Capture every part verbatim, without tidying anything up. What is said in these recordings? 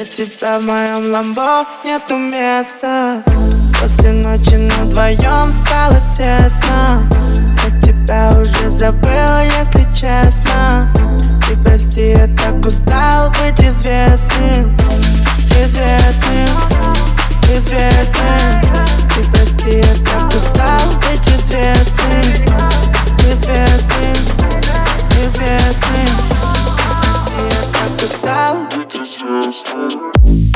Для тебя в моем ламбо нету места. После ночи нам вдвоем стало тесно. Я тебя уже забыл, если честно. Ты прости, я так устал быть известным. Известным, известным. Ты прости, я так устал быть известным. Известным, известным. Прости, я так устал быть известным.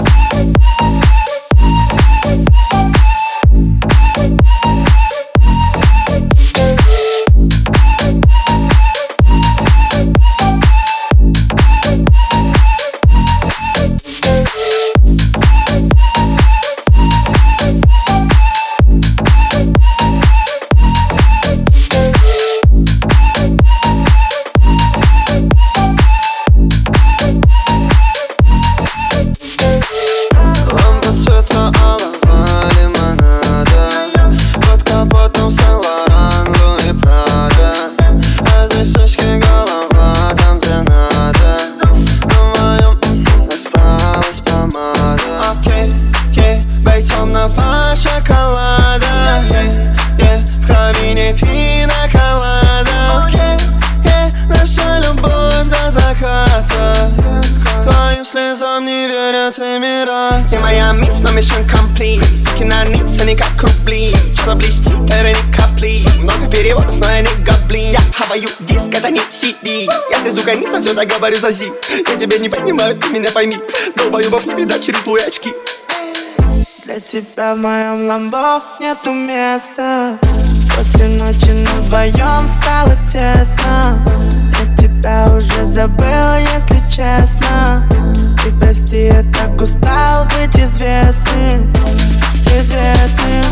Шоколада, yeah, yeah, в крови не пина колада. Okay, yeah, наша любовь до заката. Твоим слезам не верят Эмираты. Ты моя мисс, но mission complete. Суки на низ, они как рубли. Что-то блестит, это не капли. Много переводов, но я не гоблин. Я хаваю диск, это не си ди. Я слезу граница, все так говорю за зи. Я тебя не понимаю, ты меня пойми. Долбоёбов не видать через твои очки. Для тебя в моем ламбо нету места. После ночи нам вдвоем стало тесно. Я тебя уже забыл, если честно. Ты прости, я так устал быть известным. Известным,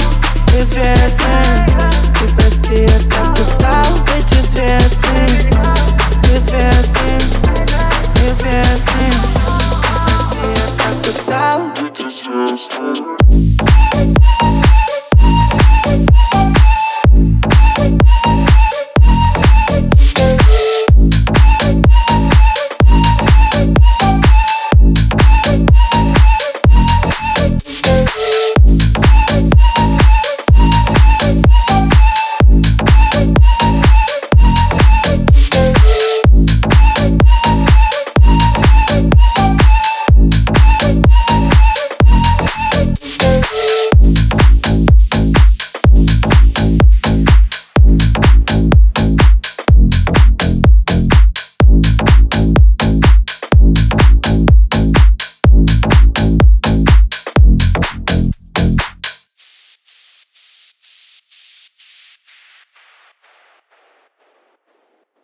известным. Ты прости, я так устал быть известным. Известным, известным. Прости, я так устал быть известным.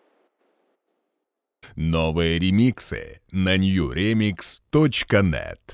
Новые ремиксы на нью ремикс точка нет.